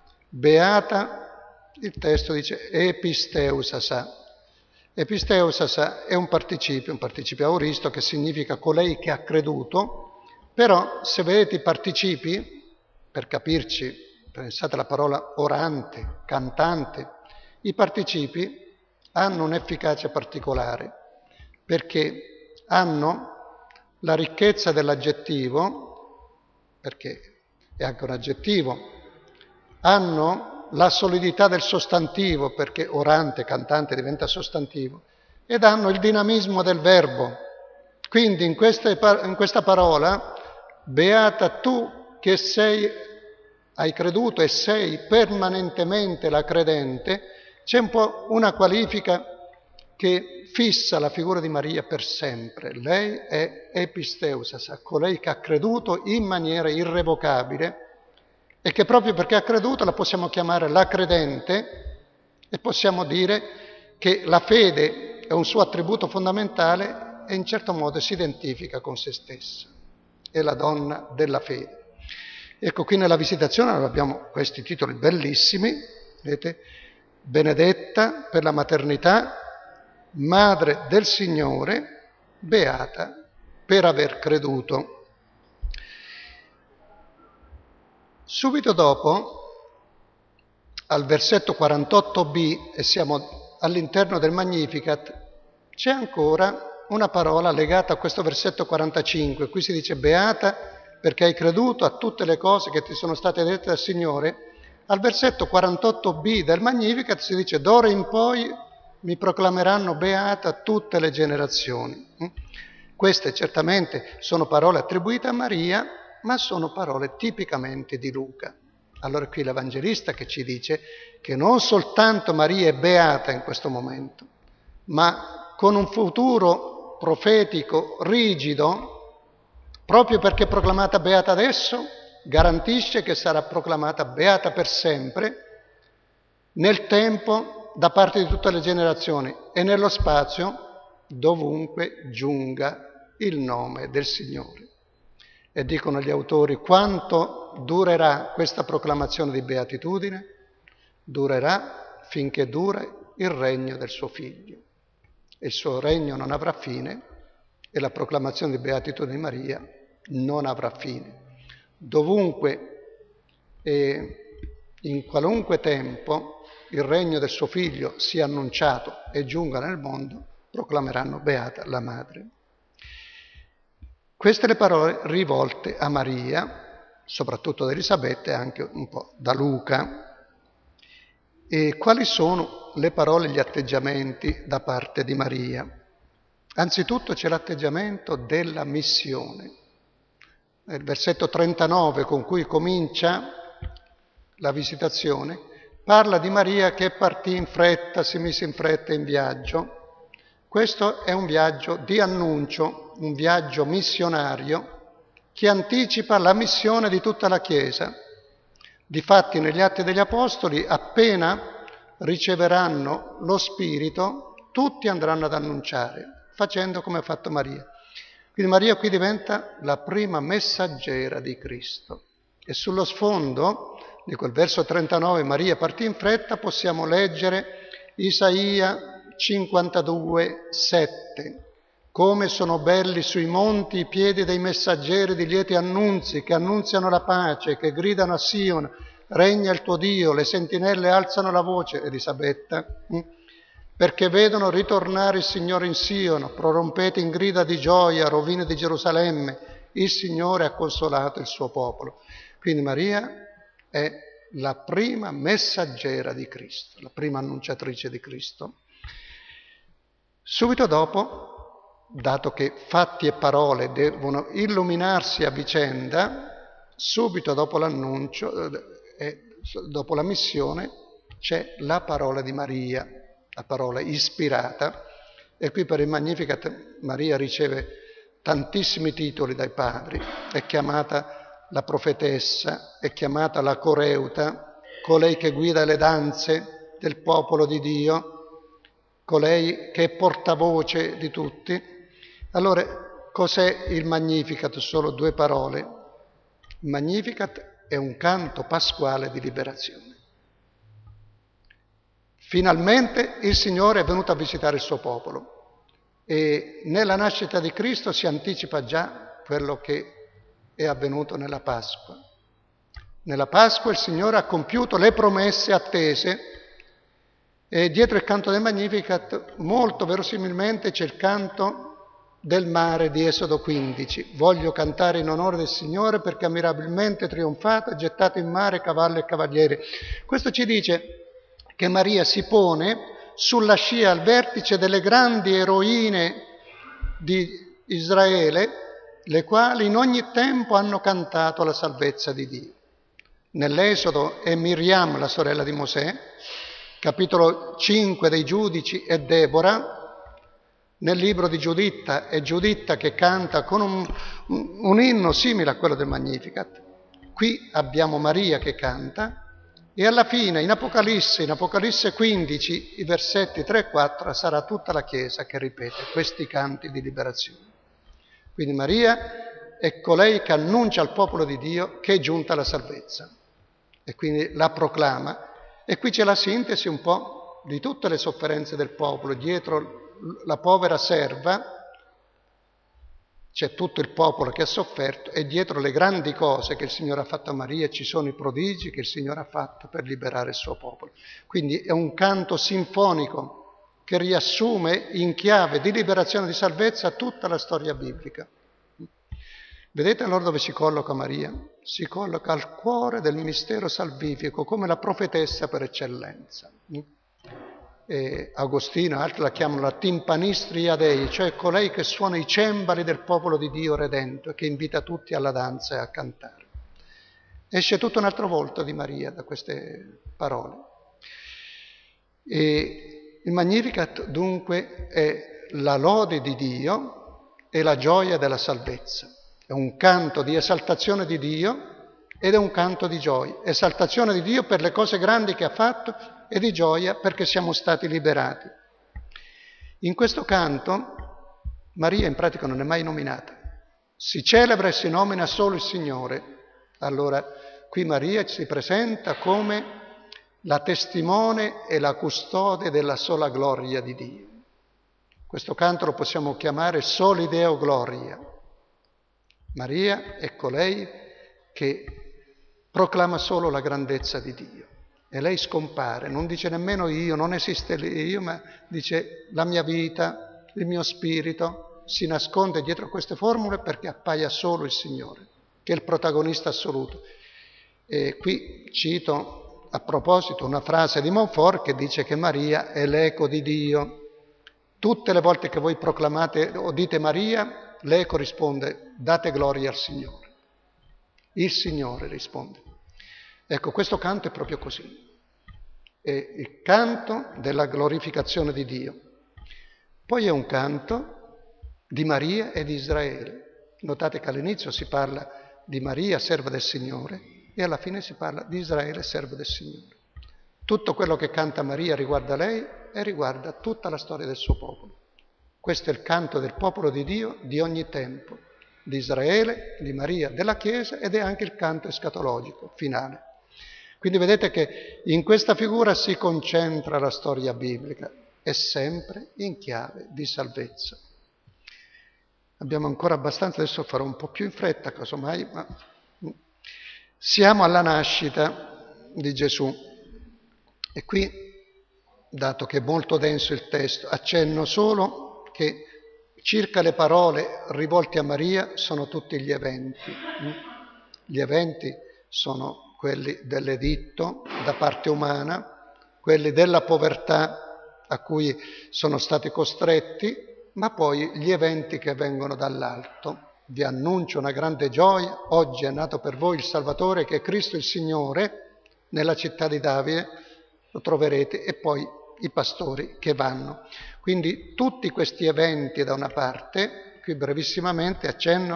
beata, il testo dice episteusasa. Episteusasa è un participio, un participio aoristo che significa colei che ha creduto, però se vedete i participi, per capirci, pensate alla parola orante, cantante, i participi hanno un'efficacia particolare perché hanno la ricchezza dell'aggettivo, perché è anche un aggettivo, hanno la solidità del sostantivo, perché orante, cantante diventa sostantivo, ed hanno il dinamismo del verbo. Quindi in questa, in questa parola, beata tu che sei, hai creduto e sei permanentemente la credente, c'è un po' una qualifica che fissa la figura di Maria per sempre. Lei è episteusas, colei che ha creduto in maniera irrevocabile, e che proprio perché ha creduto la possiamo chiamare la credente, e possiamo dire che la fede è un suo attributo fondamentale e in certo modo si identifica con se stessa. È la donna della fede. Ecco, qui nella Visitazione abbiamo questi titoli bellissimi, vedete? Benedetta per la maternità, madre del Signore, beata per aver creduto. Subito dopo, al versetto quarantotto b, e siamo all'interno del Magnificat, c'è ancora una parola legata a questo versetto quarantacinque. Qui si dice beata perché hai creduto a tutte le cose che ti sono state dette dal Signore. Al versetto quarantotto b del Magnificat si dice d'ora in poi mi proclameranno beata tutte le generazioni. Queste certamente sono parole attribuite a Maria, ma sono parole tipicamente di Luca. Allora qui l'Evangelista che ci dice che non soltanto Maria è beata in questo momento, ma con un futuro profetico rigido, proprio perché è proclamata beata adesso, garantisce che sarà proclamata beata per sempre, nel tempo, da parte di tutte le generazioni e nello spazio, dovunque giunga il nome del Signore. E dicono gli autori, quanto durerà questa proclamazione di beatitudine? durerà finché dura il regno del suo figlio. Il suo regno non avrà fine e la proclamazione di beatitudine di Maria non avrà fine. Dovunque e in qualunque tempo il regno del suo figlio sia annunciato e giunga nel mondo, proclameranno beata la madre. Queste le parole rivolte a Maria, soprattutto da Elisabetta e anche un po' da Luca. E quali sono le parole e gli atteggiamenti da parte di Maria? Anzitutto c'è l'atteggiamento della missione. Nel versetto trentanove con cui comincia la visitazione, parla di Maria che partì in fretta, si mise in fretta in viaggio. Questo è un viaggio di annuncio, un viaggio missionario che anticipa la missione di tutta la Chiesa. Difatti negli Atti degli Apostoli, appena riceveranno lo Spirito, tutti andranno ad annunciare, facendo come ha fatto Maria. Quindi Maria qui diventa la prima messaggera di Cristo. E sullo sfondo di quel verso trentanove, Maria partì in fretta, possiamo leggere Isaia cinquantadue, sette. Come sono belli sui monti i piedi dei messaggeri di lieti annunzi, che annunziano la pace, che gridano a Sion, regna il tuo Dio, le sentinelle alzano la voce, Elisabetta, perché vedono ritornare il Signore in Sion, prorompete in grida di gioia, rovine di Gerusalemme, il Signore ha consolato il suo popolo. Quindi Maria è la prima messaggera di Cristo, la prima annunciatrice di Cristo. Subito dopo, dato che fatti e parole devono illuminarsi a vicenda, subito dopo l'annuncio e dopo la missione c'è la parola di Maria, la parola ispirata, e qui per il Magnificat Maria riceve tantissimi titoli dai padri, è chiamata la profetessa, è chiamata la coreuta, colei che guida le danze del popolo di Dio, colei che è portavoce di tutti. Allora, cos'è il Magnificat? Solo due parole. Il Magnificat è un canto pasquale di liberazione. Finalmente il Signore è venuto a visitare il suo popolo e nella nascita di Cristo si anticipa già quello che è avvenuto nella Pasqua. Nella Pasqua il Signore ha compiuto le promesse attese e dietro il canto del Magnificat molto verosimilmente c'è il canto del mare di Esodo quindici. Voglio cantare in onore del Signore perché mirabilmente trionfato ha gettato in mare cavallo e cavaliere. Questo ci dice che Maria si pone sulla scia al vertice delle grandi eroine di Israele, le quali in ogni tempo hanno cantato la salvezza di Dio. Nell'Esodo è Miriam, la sorella di Mosè, capitolo cinque dei Giudici è Debora, nel libro di Giuditta è Giuditta che canta con un, un inno simile a quello del Magnificat. Qui abbiamo Maria che canta e alla fine in Apocalisse, in Apocalisse quindici, i versetti tre e quattro, sarà tutta la Chiesa che ripete questi canti di liberazione. Quindi Maria è colei che annuncia al popolo di Dio che è giunta la salvezza e quindi la proclama. E qui c'è la sintesi un po' di tutte le sofferenze del popolo. Dietro la povera serva c'è tutto il popolo che ha sofferto e dietro le grandi cose che il Signore ha fatto a Maria ci sono i prodigi che il Signore ha fatto per liberare il suo popolo. Quindi è un canto sinfonico che riassume in chiave di liberazione e di salvezza tutta la storia biblica. Vedete allora dove si colloca Maria? Si colloca al cuore del mistero salvifico, come la profetessa per eccellenza. E Agostino e altri la chiamano la timpanistria Dei, cioè colei che suona i cembali del popolo di Dio redento e che invita tutti alla danza e a cantare. Esce tutto un altro volto di Maria da queste parole. E il Magnificat dunque è la lode di Dio e la gioia della salvezza. È un canto di esaltazione di Dio ed è un canto di gioia. Esaltazione di Dio per le cose grandi che ha fatto e di gioia perché siamo stati liberati. In questo canto Maria in pratica non è mai nominata. Si celebra e si nomina solo il Signore. Allora qui Maria si presenta come la testimone e la custode della sola gloria di Dio. Questo canto lo possiamo chiamare Soli Deo Gloria. Maria è colei che proclama solo la grandezza di Dio e lei scompare, non dice nemmeno io, non esiste io, ma dice la mia vita, il mio spirito si nasconde dietro queste formule perché appaia solo il Signore, che è il protagonista assoluto. E qui cito a proposito una frase di Montfort che dice che Maria è l'eco di Dio. Tutte le volte che voi proclamate o dite Maria, l'eco risponde date gloria al Signore. Il Signore risponde. Ecco, questo canto è proprio così. È il canto della glorificazione di Dio. Poi è un canto di Maria e di Israele. Notate che all'inizio si parla di Maria, serva del Signore, e alla fine si parla di Israele, servo del Signore. Tutto quello che canta Maria riguarda lei e riguarda tutta la storia del suo popolo. Questo è il canto del popolo di Dio di ogni tempo, di Israele, di Maria, della Chiesa, ed è anche il canto escatologico, finale. Quindi vedete che in questa figura si concentra la storia biblica, è sempre in chiave di salvezza. Abbiamo ancora abbastanza, adesso farò un po' più in fretta, casomai, ma siamo alla nascita di Gesù. E qui, dato che è molto denso il testo, accenno solo che circa le parole rivolte a Maria sono tutti gli eventi. Gli eventi sono quelli dell'editto da parte umana, quelli della povertà a cui sono stati costretti, ma poi gli eventi che vengono dall'alto. Vi annuncio una grande gioia, oggi è nato per voi il Salvatore che è Cristo il Signore, nella città di Davide, lo troverete, e poi i pastori che vanno. Quindi tutti questi eventi da una parte, qui brevissimamente accenno,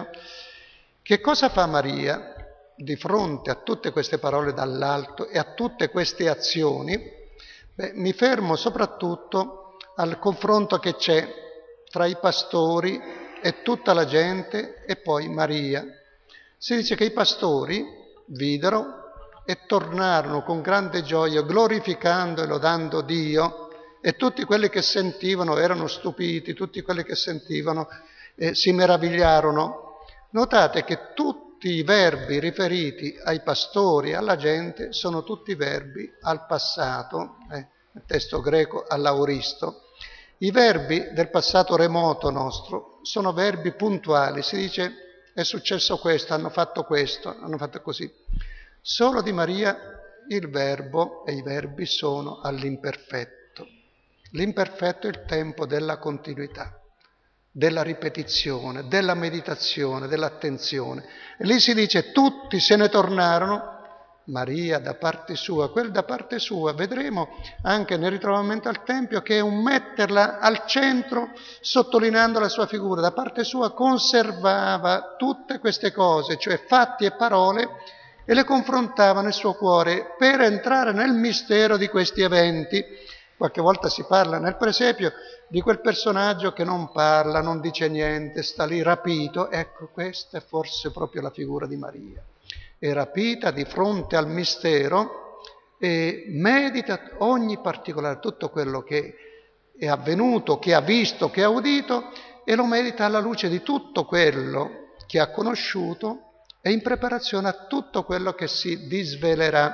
che cosa fa Maria di fronte a tutte queste parole dall'alto e a tutte queste azioni? Beh, mi fermo soprattutto al confronto che c'è tra i pastori e tutta la gente e poi Maria. Si dice che i pastori videro e tornarono con grande gioia, glorificando e lodando Dio, e tutti quelli che sentivano erano stupiti, tutti quelli che sentivano eh, si meravigliarono. Notate che tutti i verbi riferiti ai pastori e alla gente sono tutti verbi al passato, eh, il testo greco all'aoristo. I verbi del passato remoto nostro sono verbi puntuali, si dice è successo questo, hanno fatto questo, hanno fatto così. Solo di Maria il verbo e i verbi sono all'imperfetto. L'imperfetto è il tempo della continuità, della ripetizione, della meditazione, dell'attenzione. E lì si dice tutti se ne tornarono, Maria da parte sua, quel da parte sua, vedremo anche nel ritrovamento al Tempio che è un metterla al centro sottolineando la sua figura, da parte sua conservava tutte queste cose, cioè fatti e parole, e le confrontava nel suo cuore per entrare nel mistero di questi eventi. Qualche volta si parla nel presepio di quel personaggio che non parla, non dice niente, sta lì rapito. Ecco, questa è forse proprio la figura di Maria. È rapita di fronte al mistero e medita ogni particolare, tutto quello che è avvenuto, che ha visto, che ha udito, e lo medita alla luce di tutto quello che ha conosciuto e in preparazione a tutto quello che si disvelerà.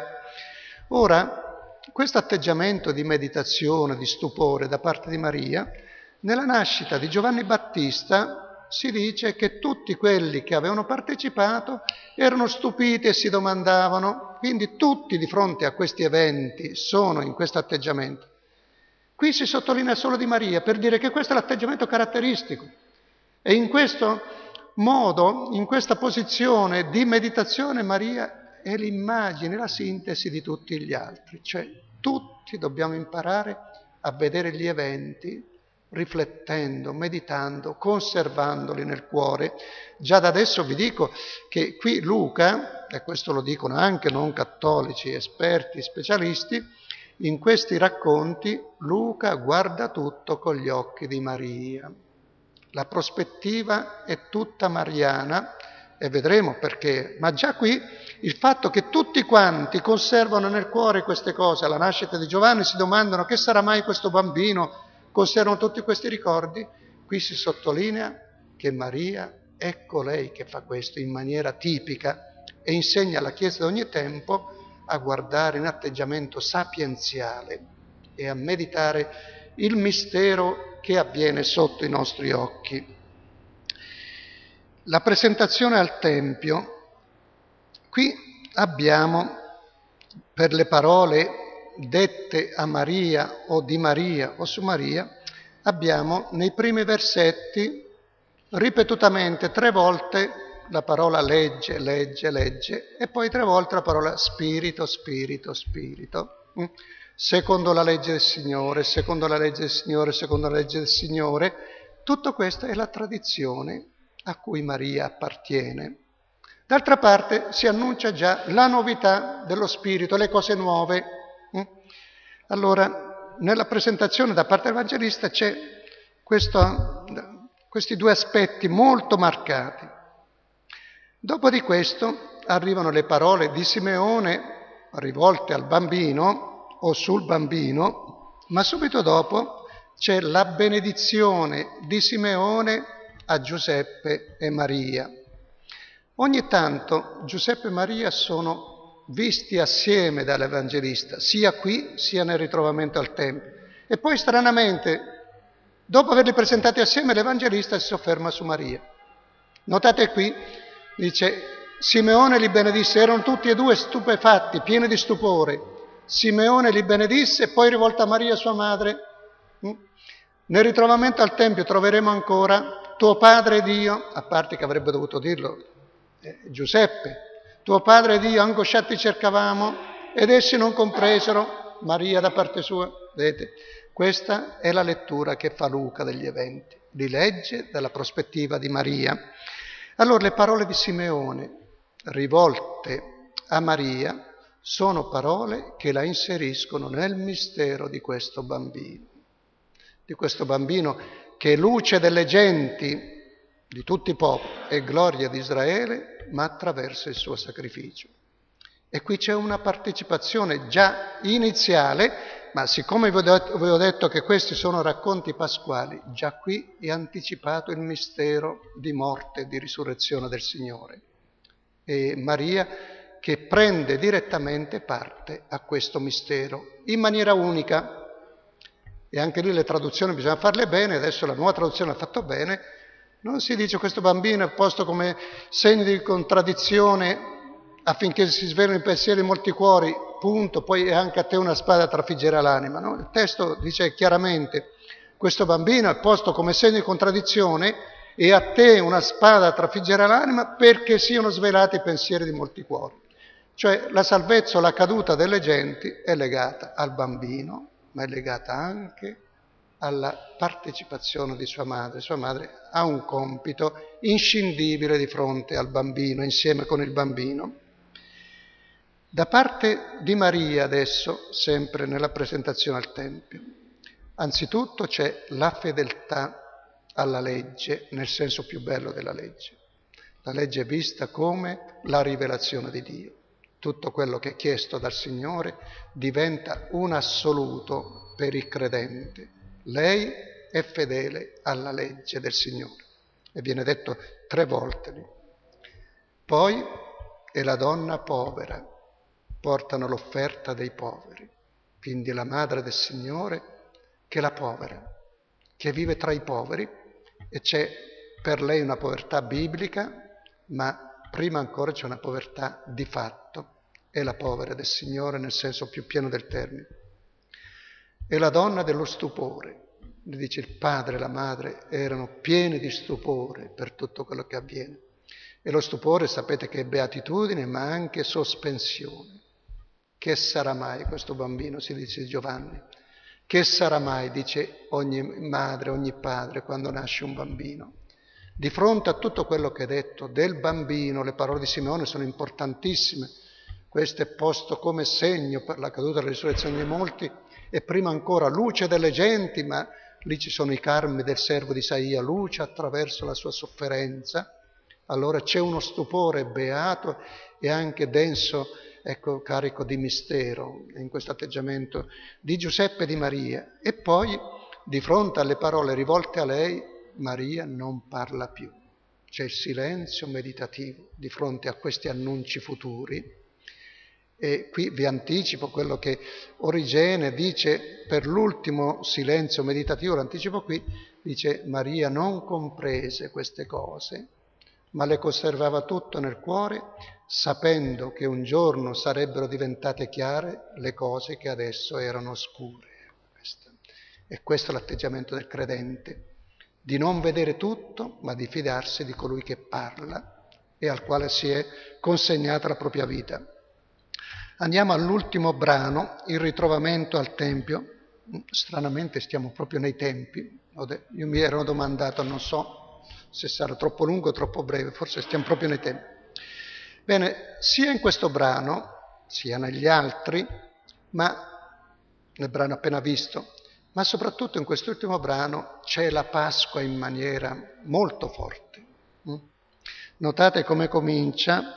Ora, questo atteggiamento di meditazione, di stupore da parte di Maria, nella nascita di Giovanni Battista si dice che tutti quelli che avevano partecipato erano stupiti e si domandavano, quindi tutti di fronte a questi eventi sono in questo atteggiamento. Qui si sottolinea solo di Maria per dire che questo è l'atteggiamento caratteristico e in questo modo, in questa posizione di meditazione, Maria è l'immagine, la sintesi di tutti gli altri, cioè tutti dobbiamo imparare a vedere gli eventi riflettendo, meditando, conservandoli nel cuore. Già da adesso vi dico che qui Luca, e questo lo dicono anche non cattolici, esperti, specialisti, in questi racconti Luca guarda tutto con gli occhi di Maria. La prospettiva è tutta mariana e vedremo perché, ma già qui il fatto che tutti quanti conservano nel cuore queste cose, alla nascita di Giovanni si domandano che sarà mai questo bambino, conservano tutti questi ricordi, qui si sottolinea che Maria, ecco lei che fa questo in maniera tipica e insegna alla Chiesa di ogni tempo a guardare in atteggiamento sapienziale e a meditare il mistero che avviene sotto i nostri occhi. La presentazione al Tempio, qui abbiamo, per le parole dette a Maria o di Maria o su Maria, abbiamo nei primi versetti ripetutamente tre volte la parola legge, legge, legge e poi tre volte la parola spirito, spirito, spirito. Secondo la legge del Signore, secondo la legge del Signore, secondo la legge del Signore. Tutto questo è la tradizione a cui Maria appartiene. D'altra parte si annuncia già la novità dello Spirito, le cose nuove. Allora, nella presentazione da parte dell'Evangelista c'è questo, questi due aspetti molto marcati. Dopo di questo arrivano le parole di Simeone rivolte al bambino o sul bambino, ma subito dopo c'è la benedizione di Simeone a Giuseppe e Maria. Ogni tanto Giuseppe e Maria sono visti assieme dall'Evangelista, sia qui sia nel ritrovamento al Tempio. E poi stranamente, dopo averli presentati assieme, l'Evangelista si sofferma su Maria. Notate qui, dice, Simeone li benedisse, erano tutti e due stupefatti, pieni di stupore. Simeone li benedisse e poi rivolta a Maria sua madre. Nel ritrovamento al Tempio troveremo ancora tuo padre Dio, a parte che avrebbe dovuto dirlo eh, Giuseppe, tuo padre Dio, angosciati cercavamo ed essi non compresero, Maria da parte sua. Vedete, questa è la lettura che fa Luca degli eventi, li legge dalla prospettiva di Maria. Allora le parole di Simeone rivolte a Maria sono parole che la inseriscono nel mistero di questo bambino, di questo bambino che è luce delle genti, di tutti i popoli, e gloria di Israele, ma attraverso il suo sacrificio. E qui c'è una partecipazione già iniziale, ma siccome vi ho detto che questi sono racconti pasquali, già qui è anticipato il mistero di morte e di risurrezione del Signore. E Maria che prende direttamente parte a questo mistero, in maniera unica. E anche lì le traduzioni bisogna farle bene, adesso la nuova traduzione l'ha fatto bene, non si dice questo bambino è posto come segno di contraddizione affinché si svelino i pensieri di molti cuori, punto, poi anche a te una spada trafiggerà l'anima. No? Il testo dice chiaramente questo bambino è posto come segno di contraddizione e a te una spada trafiggerà l'anima perché siano svelati i pensieri di molti cuori. Cioè la salvezza o la caduta delle genti è legata al bambino, ma è legata anche alla partecipazione di sua madre. Sua madre ha un compito inscindibile di fronte al bambino, insieme con il bambino. Da parte di Maria adesso, sempre nella presentazione al Tempio, anzitutto c'è la fedeltà alla legge, nel senso più bello della legge. La legge è vista come la rivelazione di Dio. Tutto quello che è chiesto dal Signore diventa un assoluto per il credente. Lei è fedele alla legge del Signore. E viene detto tre volte lì. Poi è la donna povera, portano l'offerta dei poveri. Quindi la madre del Signore che è la povera, che vive tra i poveri e c'è per lei una povertà biblica, ma prima ancora c'è una povertà di fatto. È la povera del Signore nel senso più pieno del termine. È la donna dello stupore. Dice il padre e la madre erano pieni di stupore per tutto quello che avviene. E lo stupore sapete che è beatitudine ma anche sospensione. Che sarà mai questo bambino, si dice Giovanni. Che sarà mai, dice ogni madre, ogni padre quando nasce un bambino. Di fronte a tutto quello che è detto del bambino, le parole di Simeone sono importantissime. Questo è posto come segno per la caduta e la risurrezione di molti e prima ancora luce delle genti, ma lì ci sono i carmi del servo di Isaia, luce attraverso la sua sofferenza Allora c'è uno stupore beato e anche denso, ecco, carico di mistero in questo atteggiamento di Giuseppe e di Maria. E poi, di fronte alle parole rivolte a lei, Maria non parla più. C'è il silenzio meditativo di fronte a questi annunci futuri. E qui vi anticipo quello che Origene dice per l'ultimo silenzio meditativo, l'anticipo qui, dice: Maria non comprese queste cose, ma le conservava tutto nel cuore, sapendo che un giorno sarebbero diventate chiare le cose che adesso erano oscure. E questo è l'atteggiamento del credente, di non vedere tutto, ma di fidarsi di colui che parla e al quale si è consegnata la propria vita. Andiamo all'ultimo brano, il ritrovamento al Tempio. Stranamente stiamo proprio nei tempi. Io mi ero domandato, non so se sarà troppo lungo o troppo breve, forse stiamo proprio nei tempi. Bene, sia in questo brano, sia negli altri, ma nel brano appena visto, ma soprattutto in quest'ultimo brano c'è la Pasqua in maniera molto forte. Notate come comincia.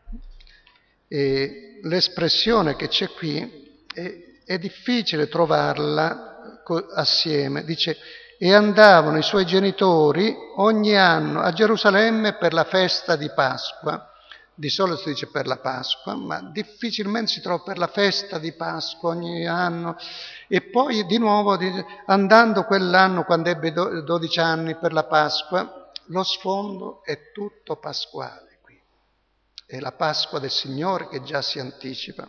E l'espressione che c'è qui è, è difficile trovarla assieme. Dice: e andavano i suoi genitori ogni anno a Gerusalemme per la festa di Pasqua. Di solito si dice per la Pasqua, ma difficilmente si trova per la festa di Pasqua ogni anno. E poi di nuovo, andando quell'anno quando ebbe dodici anni per la Pasqua, lo sfondo è tutto pasquale. È la Pasqua del Signore che già si anticipa.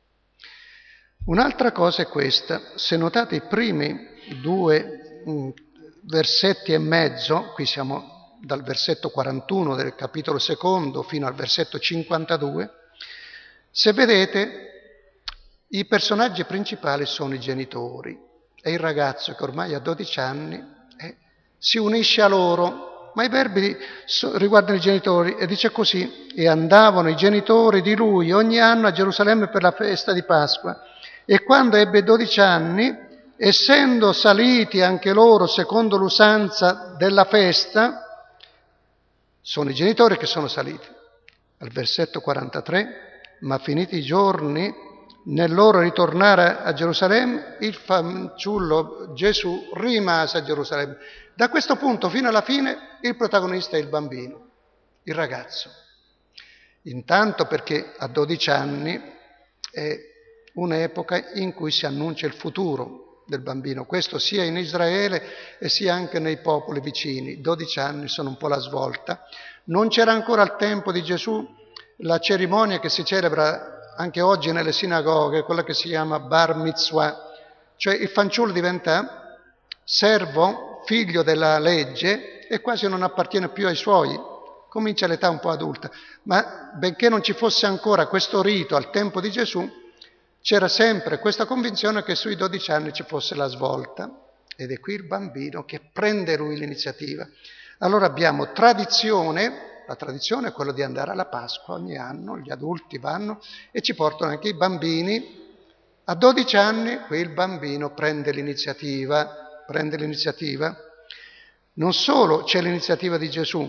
Un'altra cosa è questa: se notate i primi due mh, versetti e mezzo, qui siamo dal versetto quarantuno del capitolo secondo fino al versetto cinquantadue, se vedete i personaggi principali sono i genitori e il ragazzo che ormai ha dodici anni eh, si unisce a loro. Ma i verbi riguardano i genitori e dice così: e andavano i genitori di lui ogni anno a Gerusalemme per la festa di Pasqua. E quando ebbe dodici anni, essendo saliti anche loro secondo l'usanza della festa, sono i genitori che sono saliti. Al versetto quarantatré, ma finiti i giorni, nel loro ritornare a Gerusalemme, il fanciullo Gesù rimase a Gerusalemme. Da questo punto fino alla fine il protagonista è il bambino, il ragazzo. Intanto perché a dodici anni è un'epoca in cui si annuncia il futuro del bambino, questo sia in Israele e sia anche nei popoli vicini. dodici anni sono un po' la svolta. Non c'era ancora al tempo di Gesù la cerimonia che si celebra anche oggi nelle sinagoghe, quella che si chiama Bar Mitzvah, cioè il fanciullo diventa servo, figlio della legge e quasi non appartiene più ai suoi, comincia l'età un po' adulta. Ma benché non ci fosse ancora questo rito al tempo di Gesù, c'era sempre questa convinzione che sui dodici anni ci fosse la svolta, ed è qui il bambino che prende lui l'iniziativa. Allora abbiamo tradizione, la tradizione è quella di andare alla Pasqua ogni anno, gli adulti vanno e ci portano anche i bambini. A dodici anni qui il bambino prende l'iniziativa, prende l'iniziativa. Non solo c'è l'iniziativa di Gesù,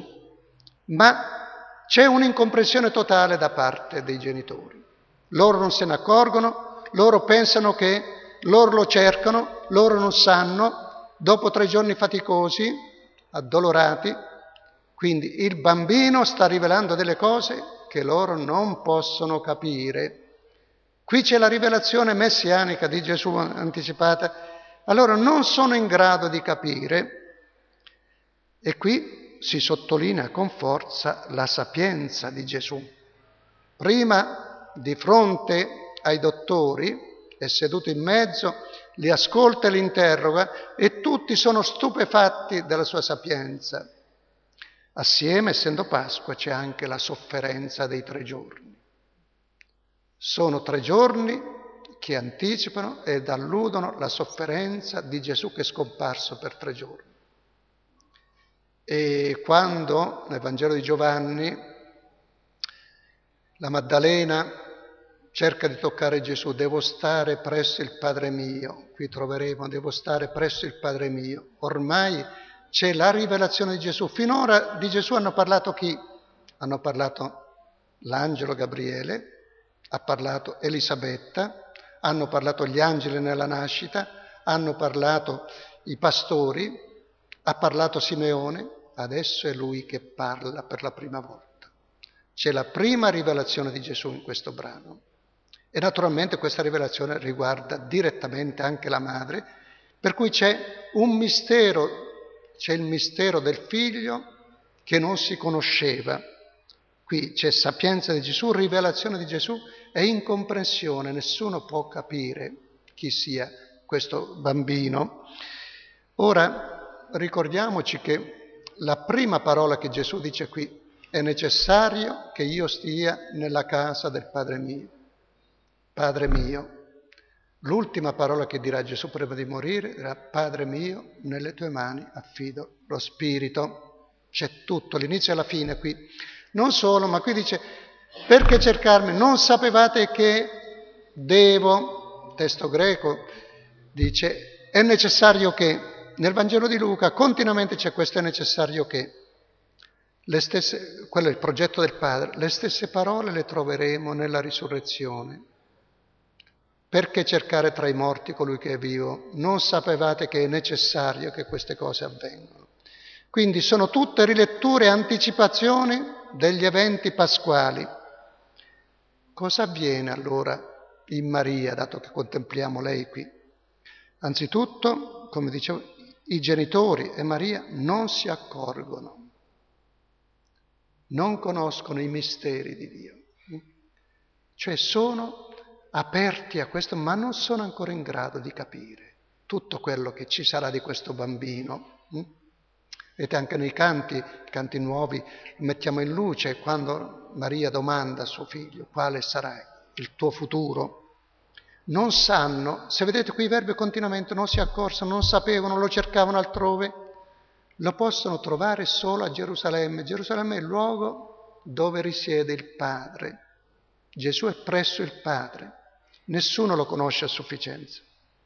ma c'è un'incomprensione totale da parte dei genitori. Loro non se ne accorgono, loro pensano che, loro lo cercano, loro non sanno, dopo tre giorni faticosi, addolorati, quindi il bambino sta rivelando delle cose che loro non possono capire. Qui c'è la rivelazione messianica di Gesù anticipata. Allora non sono in grado di capire, e qui si sottolinea con forza la sapienza di Gesù. Prima, di fronte ai dottori, è seduto in mezzo, li ascolta e li interroga e tutti sono stupefatti della sua sapienza. Assieme, essendo Pasqua, c'è anche la sofferenza dei tre giorni. Sono tre giorni che anticipano ed alludono la sofferenza di Gesù che è scomparso per tre giorni. E quando nel Vangelo di Giovanni la Maddalena cerca di toccare Gesù, devo stare presso il Padre mio, qui troveremo, devo stare presso il Padre mio. Ormai c'è la rivelazione di Gesù. Finora di Gesù hanno parlato chi? hanno parlato l'angelo Gabriele, ha parlato Elisabetta, hanno parlato gli angeli nella nascita, hanno parlato i pastori, ha parlato Simeone, adesso è lui che parla per la prima volta. C'è la prima rivelazione di Gesù in questo brano e naturalmente questa rivelazione riguarda direttamente anche la madre, per cui c'è un mistero, c'è il mistero del figlio che non si conosceva. Qui c'è sapienza di Gesù, rivelazione di Gesù e incomprensione, nessuno può capire chi sia questo bambino. Ora ricordiamoci che la prima parola che Gesù dice qui è necessario che io stia nella casa del Padre mio. Padre mio. L'ultima parola che dirà Gesù prima di morire dirà: Padre mio, nelle tue mani affido lo spirito. C'è tutto, l'inizio e la fine qui. Non solo, ma qui dice: perché cercarmi? Non sapevate che devo, testo greco, dice, è necessario che, nel Vangelo di Luca continuamente c'è questo: è necessario che. Le stesse, quello è il progetto del Padre, le stesse parole le troveremo nella risurrezione. Perché cercare tra i morti colui che è vivo? Non sapevate che è necessario che queste cose avvengano. Quindi sono tutte riletture e anticipazioni degli eventi pasquali. Cosa avviene allora in Maria, dato che contempliamo lei qui? Anzitutto, come dicevo, i genitori e Maria non si accorgono, non conoscono i misteri di Dio, cioè sono aperti a questo, ma non sono ancora in grado di capire tutto quello che ci sarà di questo bambino. Vedete, anche nei canti, canti nuovi, mettiamo in luce quando Maria domanda a suo figlio: quale sarà il tuo futuro? Non sanno, se vedete qui i verbi continuamente, non si accorsano, non sapevano, lo cercavano altrove, lo possono trovare solo a Gerusalemme. Gerusalemme è il luogo dove risiede il Padre. Gesù è presso il Padre. Nessuno lo conosce a sufficienza.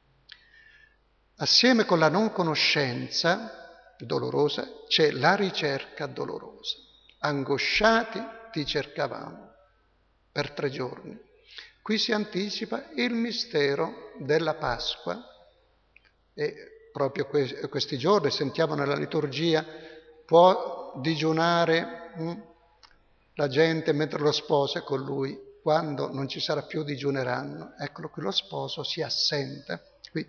Assieme con la non conoscenza dolorosa c'è la ricerca dolorosa. Angosciati ti cercavamo per tre giorni. Qui si anticipa il mistero della Pasqua e proprio que- questi giorni sentiamo nella liturgia: può digiunare hm, la gente mentre lo sposo è con lui. Quando non ci sarà più digiuneranno. Eccolo qui, lo sposo si assenta. Qui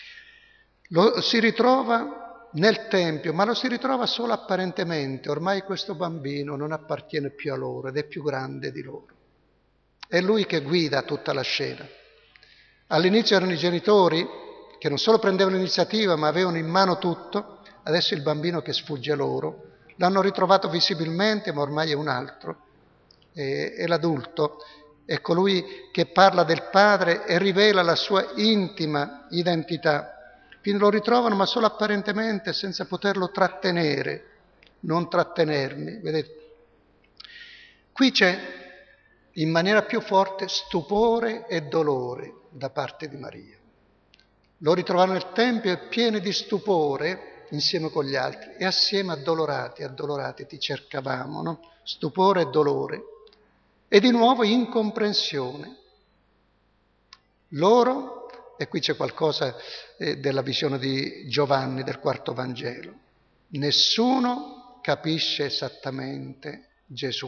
lo si ritrova nel Tempio, ma lo si ritrova solo apparentemente. Ormai questo bambino non appartiene più a loro ed è più grande di loro. È lui che guida tutta la scena. All'inizio erano i genitori che non solo prendevano l'iniziativa ma avevano in mano tutto. Adesso è il bambino che sfugge loro. L'hanno ritrovato visibilmente, ma ormai è un altro. È, è l'adulto. È colui che parla del Padre e rivela la sua intima identità. Quindi lo ritrovano, ma solo apparentemente, senza poterlo trattenere. Non trattenermi, vedete? Qui c'è in maniera più forte stupore e dolore da parte di Maria. Lo ritrovano nel Tempio e pieni di stupore insieme con gli altri e assieme addolorati, addolorati ti cercavamo, no? Stupore e dolore. E di nuovo incomprensione. Loro, e qui c'è qualcosa eh, della visione di Giovanni del quarto Vangelo, nessuno capisce esattamente Gesù.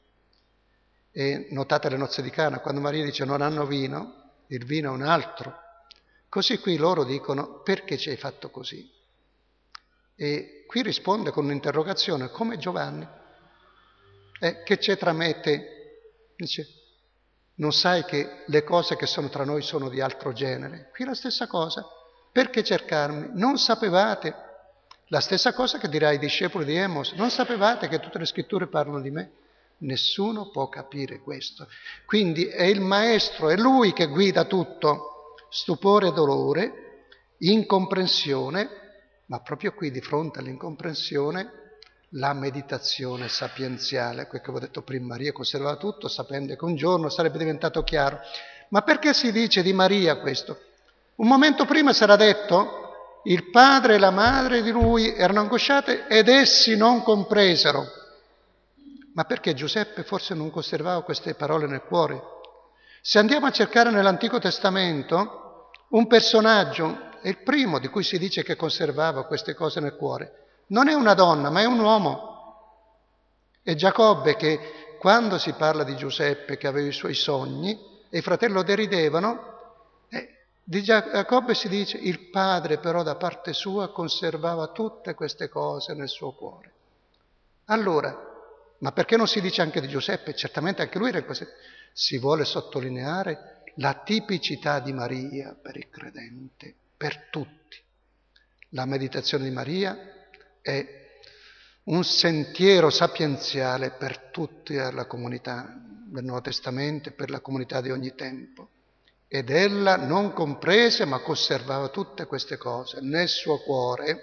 E notate le nozze di Cana, quando Maria dice non hanno vino, il vino è un altro. Così qui loro dicono: perché ci hai fatto così? E qui risponde con un'interrogazione, come Giovanni. Eh, che c'è tra me e te? Dice: non sai che le cose che sono tra noi sono di altro genere? Qui la stessa cosa. Perché cercarmi? Non sapevate? La stessa cosa che dirà ai discepoli di Emos: non sapevate che tutte le scritture parlano di me? Nessuno può capire questo. Quindi è il Maestro, è Lui che guida tutto. Stupore e dolore, incomprensione, ma proprio qui di fronte all'incomprensione la meditazione sapienziale, quel che avevo detto prima. Maria conservava tutto sapendo che un giorno sarebbe diventato chiaro. Ma perché si dice di Maria questo? Un momento prima sarà detto: il padre e la madre di lui erano angosciati ed essi non compresero. Ma perché Giuseppe forse non conservava queste parole nel cuore? Se andiamo a cercare nell'Antico Testamento un personaggio, è il primo di cui si dice che conservava queste cose nel cuore, non è una donna, ma è un uomo. È Giacobbe che, quando si parla di Giuseppe che aveva i suoi sogni e i fratelli lo deridevano, eh, di Giacobbe si dice: il padre però da parte sua conservava tutte queste cose nel suo cuore. Allora, ma perché non si dice anche di Giuseppe? Certamente anche lui era in questo. Si vuole sottolineare la tipicità di Maria per il credente, per tutti. La meditazione di Maria è un sentiero sapienziale per tutta la comunità del Nuovo Testamento e per la comunità di ogni tempo. Ed ella non comprese, ma conservava tutte queste cose nel suo cuore.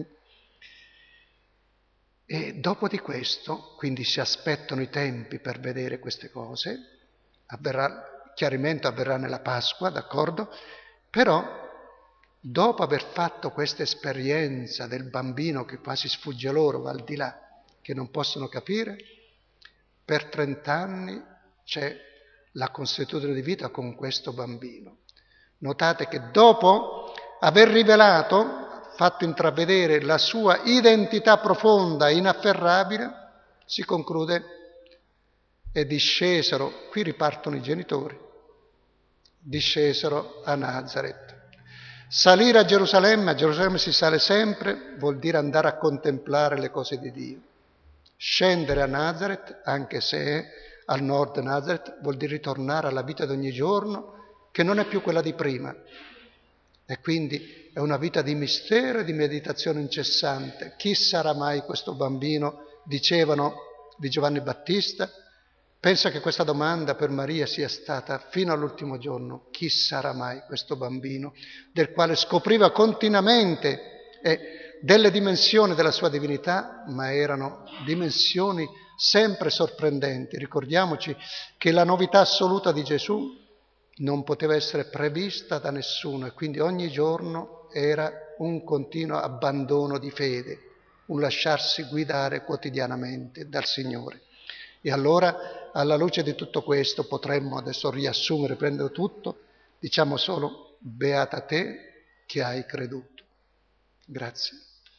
E dopo di questo, quindi si aspettano i tempi per vedere queste cose, avverrà, il chiarimento avverrà nella Pasqua, d'accordo? Però, dopo aver fatto questa esperienza del bambino che quasi sfugge loro, va al di là, che non possono capire, per trent'anni c'è la consuetudine di vita con questo bambino. Notate che dopo aver rivelato, fatto intravedere la sua identità profonda e inafferrabile, si conclude: e discesero, qui ripartono i genitori, discesero a Nazaret. Salire a Gerusalemme, a Gerusalemme si sale sempre, vuol dire andare a contemplare le cose di Dio. Scendere a Nazaret, anche se è al nord Nazaret, vuol dire ritornare alla vita di ogni giorno, che non è più quella di prima. E quindi è una vita di mistero e di meditazione incessante. Chi sarà mai questo bambino? Dicevano di Giovanni Battista. Pensa che questa domanda per Maria sia stata fino all'ultimo giorno: chi sarà mai questo bambino? Del quale scopriva continuamente eh, delle dimensioni della sua divinità, ma erano dimensioni sempre sorprendenti. Ricordiamoci che la novità assoluta di Gesù non poteva essere prevista da nessuno e quindi ogni giorno era un continuo abbandono di fede, un lasciarsi guidare quotidianamente dal Signore. E allora, alla luce di tutto questo, potremmo adesso riassumere, prendere tutto, diciamo solo: beata te che hai creduto. Grazie.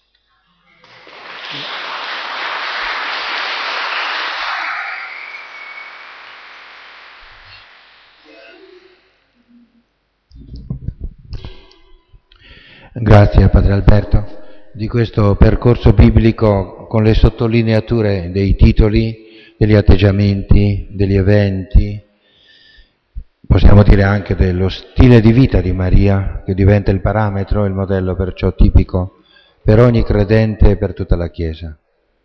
Grazie Padre Alberto di questo percorso biblico con le sottolineature dei titoli, degli atteggiamenti, degli eventi, possiamo dire anche dello stile di vita di Maria, che diventa il parametro, il modello perciò tipico per ogni credente e per tutta la Chiesa,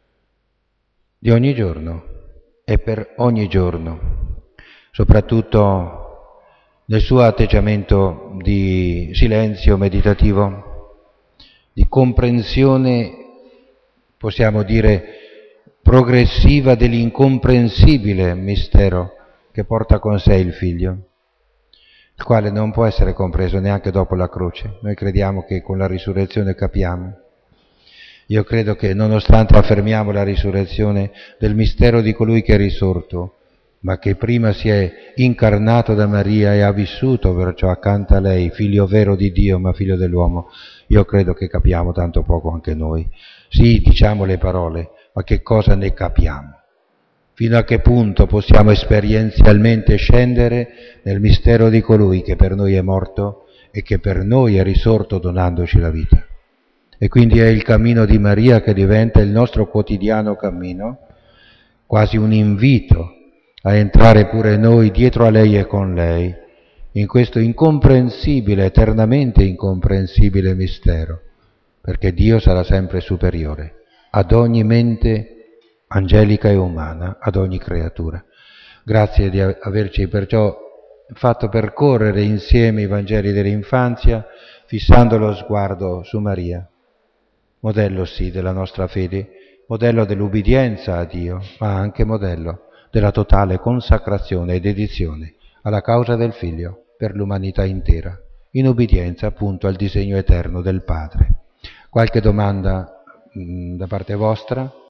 di ogni giorno e per ogni giorno, soprattutto nel suo atteggiamento di silenzio meditativo, di comprensione, possiamo dire, progressiva dell'incomprensibile mistero che porta con sé il Figlio, il quale non può essere compreso neanche dopo la croce. Noi crediamo che con la risurrezione capiamo. Io credo che nonostante affermiamo la risurrezione del mistero di colui che è risorto, ma che prima si è incarnato da Maria e ha vissuto perciò accanto a lei, figlio vero di Dio ma figlio dell'uomo, io credo che capiamo tanto poco anche noi. Sì, diciamo le parole, ma che cosa ne capiamo? Fino a che punto possiamo esperienzialmente scendere nel mistero di colui che per noi è morto e che per noi è risorto donandoci la vita? E quindi è il cammino di Maria che diventa il nostro quotidiano cammino, quasi un invito a entrare pure noi dietro a lei e con lei in questo incomprensibile, eternamente incomprensibile mistero, perché Dio sarà sempre superiore ad ogni mente angelica e umana, ad ogni creatura. Grazie di averci perciò fatto percorrere insieme i Vangeli dell'infanzia, fissando lo sguardo su Maria, modello sì della nostra fede, modello dell'ubbidienza a Dio, ma anche modello della totale consacrazione e dedizione alla causa del Figlio per l'umanità intera, in ubbidienza appunto al disegno eterno del Padre. Qualche domanda mh, da parte vostra?